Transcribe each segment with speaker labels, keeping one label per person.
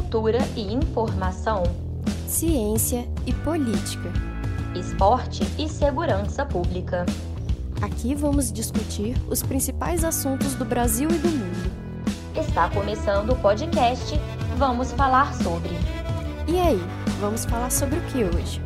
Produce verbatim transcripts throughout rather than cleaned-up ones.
Speaker 1: cultura e informação,
Speaker 2: ciência e política,
Speaker 1: esporte e segurança pública.
Speaker 2: Aqui vamos discutir os principais assuntos do Brasil e do mundo.
Speaker 1: Está começando o podcast Vamos Falar Sobre.
Speaker 2: E aí, vamos falar sobre o que hoje?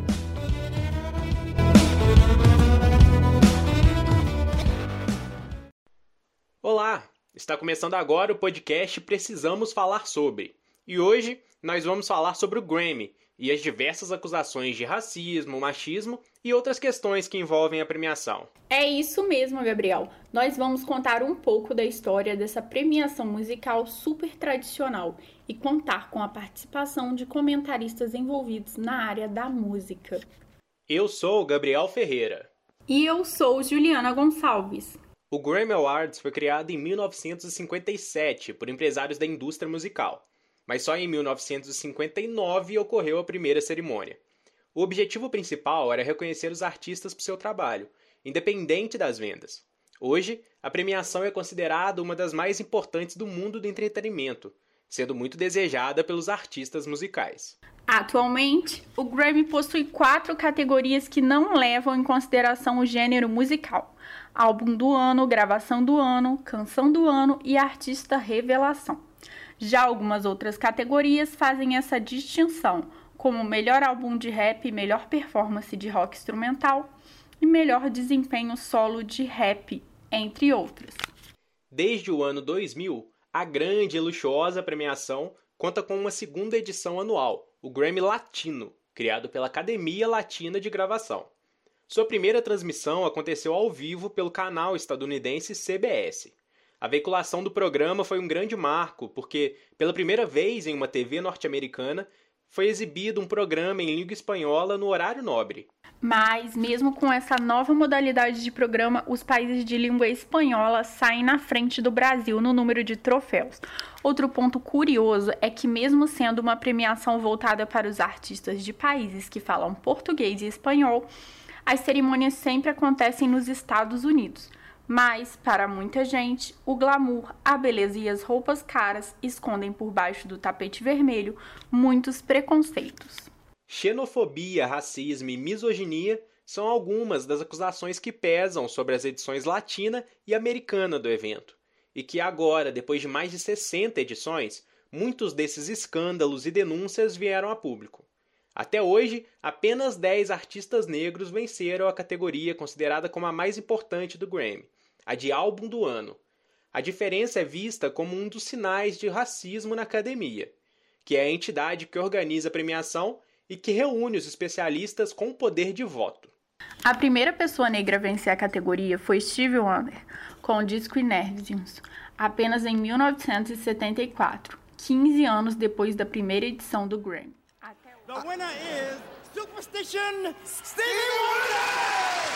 Speaker 3: Olá! Está começando agora o podcast Precisamos Falar Sobre. E hoje nós vamos falar sobre o Grammy e as diversas acusações de racismo, machismo e outras questões que envolvem a premiação.
Speaker 4: É isso mesmo, Gabriel. Nós vamos contar um pouco da história dessa premiação musical super tradicional e contar com a participação de comentaristas envolvidos na área da música.
Speaker 3: Eu sou o Gabriel Ferreira.
Speaker 4: E eu sou Juliana Gonçalves.
Speaker 3: O Grammy Awards foi criado em mil novecentos e cinquenta e sete por empresários da indústria musical, mas só em mil novecentos e cinquenta e nove ocorreu a primeira cerimônia. O objetivo principal era reconhecer os artistas por seu trabalho, independente das vendas. Hoje, a premiação é considerada uma das mais importantes do mundo do entretenimento, sendo muito desejada pelos artistas musicais.
Speaker 4: Atualmente, o Grammy possui quatro categorias que não levam em consideração o gênero musical: álbum do ano, gravação do ano, canção do ano e artista revelação. Já algumas outras categorias fazem essa distinção, como melhor álbum de rap, melhor performance de rock instrumental e melhor desempenho solo de rap, entre outras.
Speaker 3: Desde o ano dois mil, a grande e luxuosa premiação conta com uma segunda edição anual, o Grammy Latino, criado pela Academia Latina de Gravação. Sua primeira transmissão aconteceu ao vivo pelo canal estadunidense C B S. A veiculação do programa foi um grande marco, porque, pela primeira vez em uma T V norte-americana, foi exibido um programa em língua espanhola no horário nobre.
Speaker 4: Mas, mesmo com essa nova modalidade de programa, os países de língua espanhola saem na frente do Brasil no número de troféus. Outro ponto curioso é que, mesmo sendo uma premiação voltada para os artistas de países que falam português e espanhol, as cerimônias sempre acontecem nos Estados Unidos. Mas, para muita gente, o glamour, a beleza e as roupas caras escondem por baixo do tapete vermelho muitos preconceitos.
Speaker 3: Xenofobia, racismo e misoginia são algumas das acusações que pesam sobre as edições latina e americana do evento, e que agora, depois de mais de sessenta edições, muitos desses escândalos e denúncias vieram a público. Até hoje, apenas dez artistas negros venceram a categoria considerada como a mais importante do Grammy, a de álbum do ano. A diferença é vista como um dos sinais de racismo na academia, que é a entidade que organiza a premiação e que reúne os especialistas com poder de voto.
Speaker 4: A primeira pessoa negra a vencer a categoria foi Stevie Wonder, com o disco Innervisions, apenas em mil novecentos e setenta e quatro, quinze anos depois da primeira edição do Grammy. Até o...
Speaker 5: The winner is Superstition Stevie Wonder!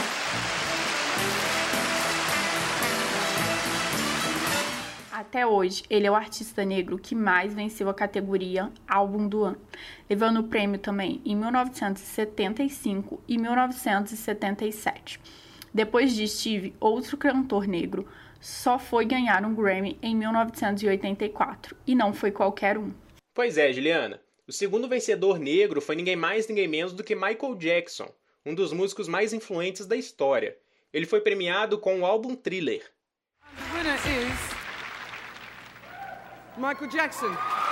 Speaker 4: Até hoje, ele é o artista negro que mais venceu a categoria Álbum do Ano, levando o prêmio também em mil novecentos e setenta e cinco e mil novecentos e setenta e sete. Depois de Stevie, outro cantor negro só foi ganhar um Grammy em mil novecentos e oitenta e quatro, e não foi qualquer um.
Speaker 3: Pois é, Juliana. O segundo vencedor negro foi ninguém mais ninguém menos do que Michael Jackson, um dos músicos mais influentes da história. Ele foi premiado com o álbum Thriller.
Speaker 5: The winner is Michael Jackson.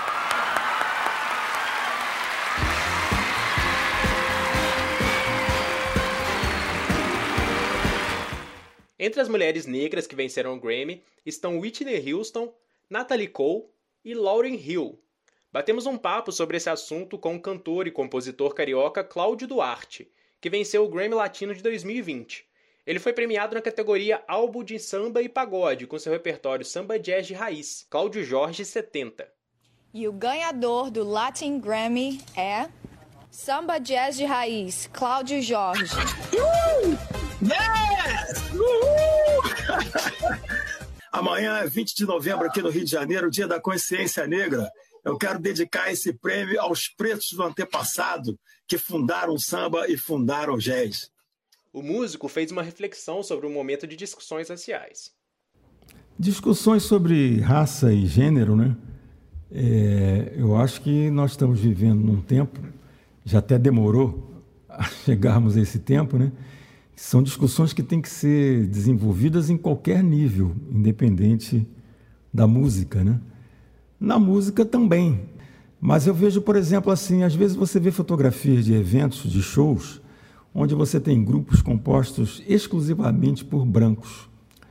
Speaker 3: Entre as mulheres negras que venceram o Grammy estão Whitney Houston, Natalie Cole e Lauryn Hill. Batemos um papo sobre esse assunto com o cantor e compositor carioca Cláudio Duarte, que venceu o Grammy Latino de dois mil e vinte. Ele foi premiado na categoria Álbum de Samba e Pagode, com seu repertório Samba Jazz de Raiz, Cláudio Jorge setenta.
Speaker 6: E o ganhador do Latin Grammy é Samba Jazz de Raiz, Cláudio Jorge.
Speaker 7: Uh! Yes! Uhul! Amanhã é vinte de novembro aqui no Rio de Janeiro, Dia da Consciência Negra. Eu quero dedicar esse prêmio aos pretos do antepassado que fundaram o samba e fundaram o jazz.
Speaker 3: O músico fez uma reflexão sobre um momento de discussões raciais.
Speaker 8: Discussões sobre raça e gênero, né? É, eu acho que nós estamos vivendo num tempo, já até demorou a chegarmos a esse tempo, né? São discussões que têm que ser desenvolvidas em qualquer nível, independente da música, né? Na música também. Mas eu vejo, por exemplo, assim, às vezes você vê fotografias de eventos, de shows, onde você tem grupos compostos exclusivamente por brancos.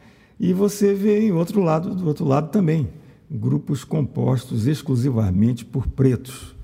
Speaker 8: E você vê em outro lado, do outro lado também, grupos compostos exclusivamente por pretos.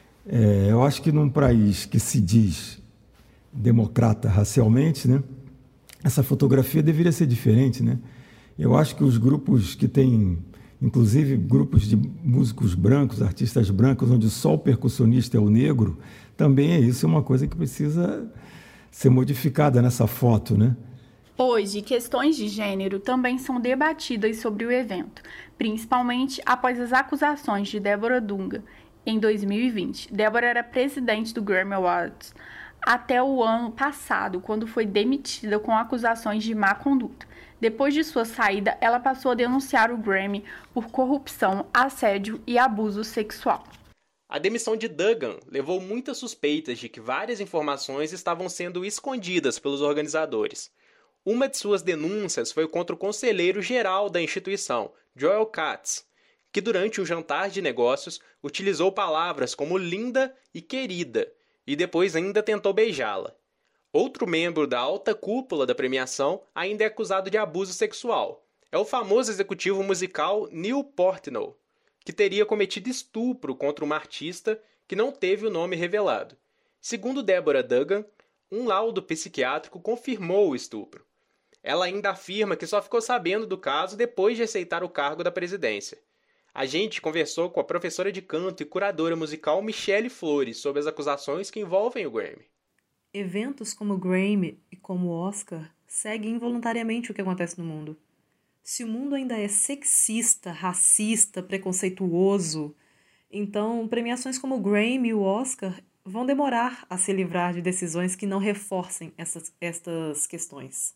Speaker 8: É, eu acho que num país que se diz democrata racialmente, né, essa fotografia deveria ser diferente, né? Eu acho que os grupos que têm, inclusive grupos de músicos brancos, artistas brancos, onde só o percussionista é o negro, também é isso, é uma coisa que precisa ser modificada nessa foto, né?
Speaker 4: Hoje, questões de gênero também são debatidas sobre o evento, principalmente após as acusações de Deborah Dunga em dois mil e vinte. Deborah era presidente do Grammy Awards até o ano passado, quando foi demitida com acusações de má conduta. Depois de sua saída, ela passou a denunciar o Grammy por corrupção, assédio e abuso sexual.
Speaker 3: A demissão de Dungan levou muitas suspeitas de que várias informações estavam sendo escondidas pelos organizadores. Uma de suas denúncias foi contra o conselheiro-geral da instituição, Joel Katz, que durante um jantar de negócios utilizou palavras como linda e querida, e depois ainda tentou beijá-la. Outro membro da alta cúpula da premiação ainda é acusado de abuso sexual. É o famoso executivo musical Neil Portnoy, que teria cometido estupro contra uma artista que não teve o nome revelado. Segundo Deborah Dungan, um laudo psiquiátrico confirmou o estupro. Ela ainda afirma que só ficou sabendo do caso depois de aceitar o cargo da presidência. A gente conversou com a professora de canto e curadora musical Michelle Flores sobre as acusações que envolvem o Grammy.
Speaker 9: Eventos como o Grammy e como o Oscar seguem involuntariamente o que acontece no mundo. Se o mundo ainda é sexista, racista, preconceituoso, então premiações como o Grammy e o Oscar vão demorar a se livrar de decisões que não reforcem essas, estas questões.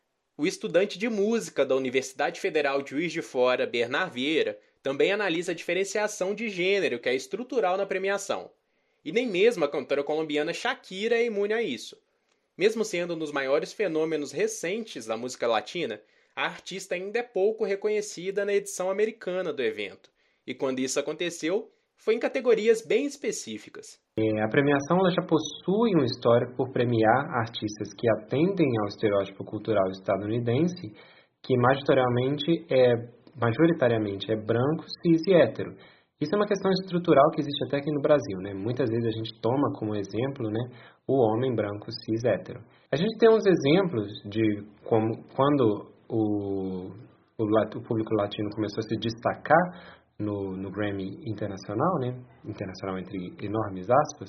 Speaker 3: O estudante de música da Universidade Federal de Juiz de Fora, Bernard Vieira, também analisa a diferenciação de gênero que é estrutural na premiação. E nem mesmo a cantora colombiana Shakira é imune a isso. Mesmo sendo um dos maiores fenômenos recentes da música latina, a artista ainda é pouco reconhecida na edição americana do evento. E quando isso aconteceu, foi em categorias bem específicas.
Speaker 10: É, a premiação ela já possui um histórico por premiar artistas que atendem ao estereótipo cultural estadunidense, que majoritariamente é, majoritariamente é branco, cis e hétero. Isso é uma questão estrutural que existe até aqui no Brasil, né? Muitas vezes a gente toma como exemplo, né, o homem branco, cis, hétero. A gente tem uns exemplos de como, quando o, o, o público latino começou a se destacar no, no Grammy internacional, né? Internacional entre enormes aspas,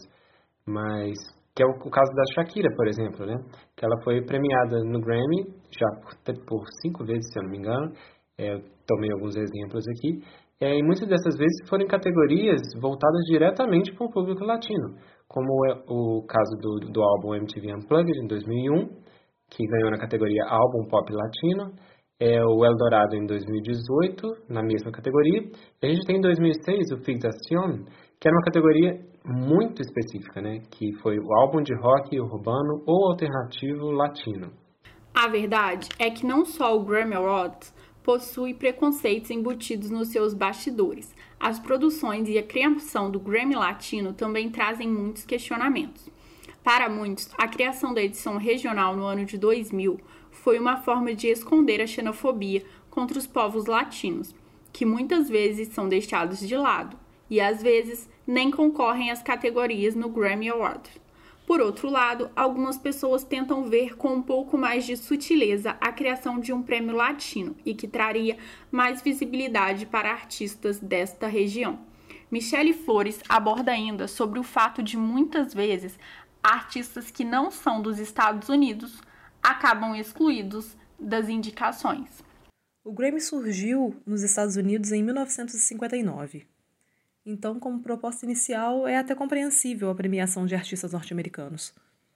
Speaker 10: mas que é o, o caso da Shakira, por exemplo, né? Que ela foi premiada no Grammy já por, por cinco vezes, se eu não me engano. É, eu tomei alguns exemplos aqui. É, e muitas dessas vezes foram em categorias voltadas diretamente para o público latino, como é o caso do, do álbum M T V Unplugged, em dois mil e um, que ganhou na categoria Álbum Pop Latino, é o Eldorado em dois mil e dezoito, na mesma categoria, e a gente tem em dois mil e seis o Fixación, que era uma categoria muito específica, né, que foi o álbum de rock urbano ou alternativo latino.
Speaker 4: A verdade é que não só o Grammy Awards possui preconceitos embutidos nos seus bastidores. As produções e a criação do Grammy Latino também trazem muitos questionamentos. Para muitos, a criação da edição regional no ano de dois mil foi uma forma de esconder a xenofobia contra os povos latinos, que muitas vezes são deixados de lado e, às vezes, nem concorrem às categorias no Grammy Award. Por outro lado, algumas pessoas tentam ver com um pouco mais de sutileza a criação de um prêmio latino e que traria mais visibilidade para artistas desta região. Michelle Flores aborda ainda sobre o fato de muitas vezes artistas que não são dos Estados Unidos acabam excluídos das indicações.
Speaker 9: O Grammy surgiu nos Estados Unidos em mil novecentos e cinquenta e nove. Então, como proposta inicial, é até compreensível a premiação de artistas norte-americanos.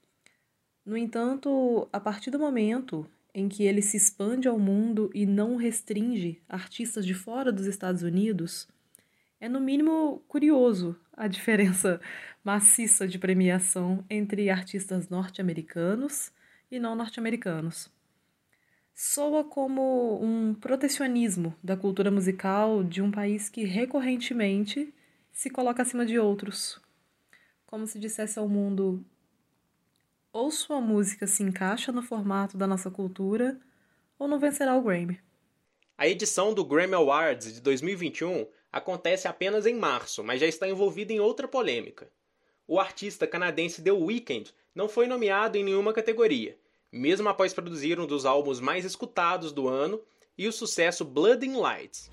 Speaker 9: No entanto, a partir do momento em que ele se expande ao mundo e não restringe artistas de fora dos Estados Unidos, É, no mínimo, curioso a diferença maciça de premiação entre artistas norte-americanos e não norte-americanos. Soa como um protecionismo da cultura musical de um país que recorrentemente se coloca acima de outros. Como se dissesse ao mundo: ou sua música se encaixa no formato da nossa cultura, ou não vencerá o Grammy.
Speaker 3: A edição do Grammy Awards de dois mil e vinte e um acontece apenas em março, mas já está envolvida em outra polêmica. O artista canadense The Weeknd não foi nomeado em nenhuma categoria, mesmo após produzir um dos álbuns mais escutados do ano e o sucesso Blinding Lights.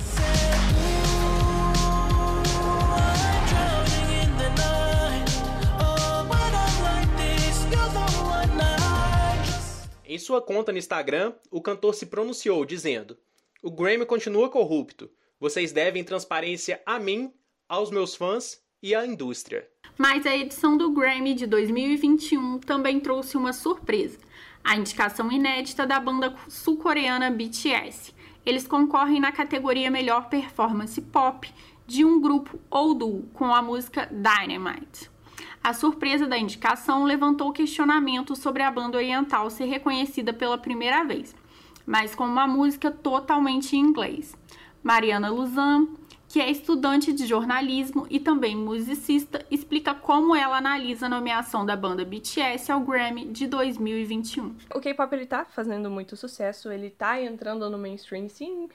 Speaker 3: Em sua conta no Instagram, o cantor se pronunciou dizendo: "O Grammy continua corrupto. Vocês devem transparência a mim, aos meus fãs e à indústria."
Speaker 4: Mas a edição do Grammy de dois mil e vinte e um também trouxe uma surpresa: a indicação inédita da banda sul-coreana B T S. Eles concorrem na categoria Melhor Performance Pop de um grupo ou duo, com a música Dynamite. A surpresa da indicação levantou questionamentos sobre a banda oriental ser reconhecida pela primeira vez, mas com uma música totalmente em inglês. Mariana Luzan, que é estudante de jornalismo e também musicista, explica como ela analisa a nomeação da banda B T S ao Grammy de dois mil e vinte e um.
Speaker 11: O K-pop ele tá fazendo muito sucesso, ele tá entrando no mainstream, sim.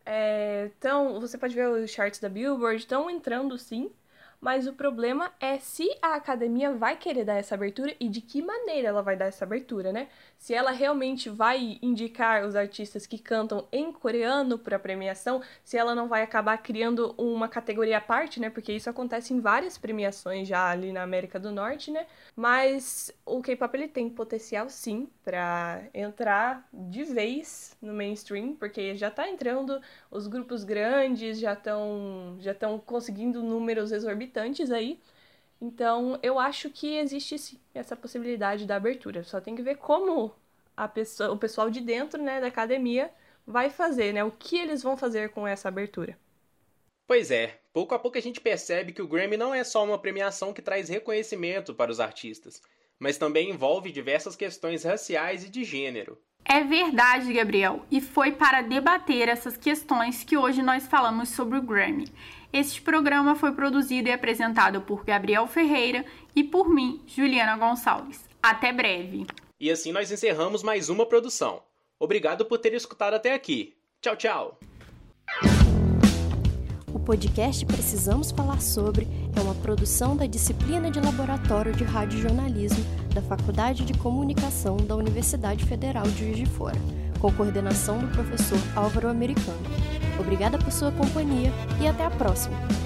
Speaker 11: É, então, você pode ver os charts da Billboard, estão entrando, sim. Mas o problema é se a academia vai querer dar essa abertura e de que maneira ela vai dar essa abertura, né? Se ela realmente vai indicar os artistas que cantam em coreano para a premiação, se ela não vai acabar criando uma categoria à parte, né? Porque isso acontece em várias premiações já ali na América do Norte, né? Mas o K-pop ele tem potencial sim para entrar de vez no mainstream, porque já tá entrando, os grupos grandes já estão já estão conseguindo números exorbitantes aí. Então, eu acho que existe sim essa possibilidade da abertura. Só tem que ver como a pessoa, o pessoal de dentro, né, da academia vai fazer, né? O que eles vão fazer com essa abertura.
Speaker 3: Pois é, pouco a pouco a gente percebe que o Grammy não é só uma premiação que traz reconhecimento para os artistas, mas também envolve diversas questões raciais e de gênero.
Speaker 4: É verdade, Gabriel, e foi para debater essas questões que hoje nós falamos sobre o Grammy. Este programa foi produzido e apresentado por Gabriel Ferreira e por mim, Juliana Gonçalves. Até breve!
Speaker 3: E assim nós encerramos mais uma produção. Obrigado por ter escutado até aqui. Tchau, tchau!
Speaker 2: O podcast Precisamos Falar Sobre é uma produção da disciplina de Laboratório de Radiojornalismo da Faculdade de Comunicação da Universidade Federal de Juiz de Fora, com coordenação do professor Álvaro Americano. Obrigada por sua companhia e até a próxima!